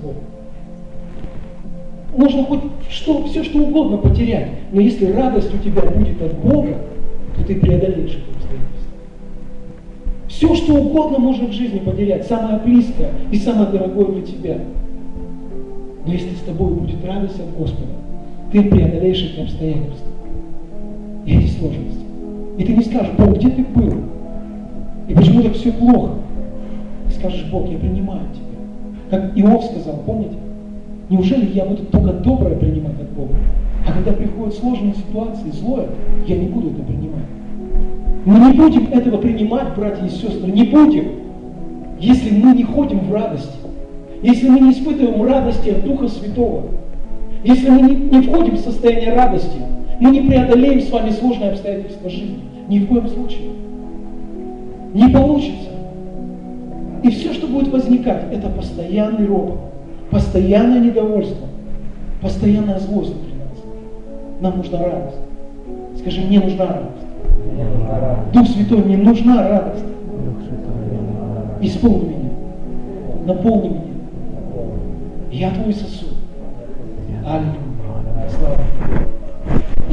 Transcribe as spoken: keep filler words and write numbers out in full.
Богом. Можно хоть что, все что угодно потерять, но если радость у тебя будет от Бога, то ты преодолеешь это обстоятельство. Все что угодно можно в жизни потерять, самое близкое и самое дорогое для тебя. Но если с тобой будет радость от Господа, ты преодолеешь эти обстоятельства и эти сложности. И ты не скажешь: Бог, где ты был? И почему так все плохо? Ты скажешь: Бог, я принимаю тебя. Как Иов сказал, помните? Неужели я буду только доброе принимать от Бога? А когда приходят сложные ситуации, злое, я не буду это принимать. Мы не будем этого принимать, братья и сестры, не будем, если мы не ходим в радости, если мы не испытываем радости от Духа Святого, если мы не, не входим в состояние радости, мы не преодолеем с вами сложные обстоятельства жизни. Ни в коем случае. Не получится. И все, что будет возникать, это постоянный ропот, постоянное недовольство, постоянная злость внутри нас. Нам нужна радость. Скажи: мне нужна радость. Мне нужна радость. Дух Святой, мне нужна радость. Исполни меня. Наполни меня. Я твой сосуд. Аллилуйя. Слава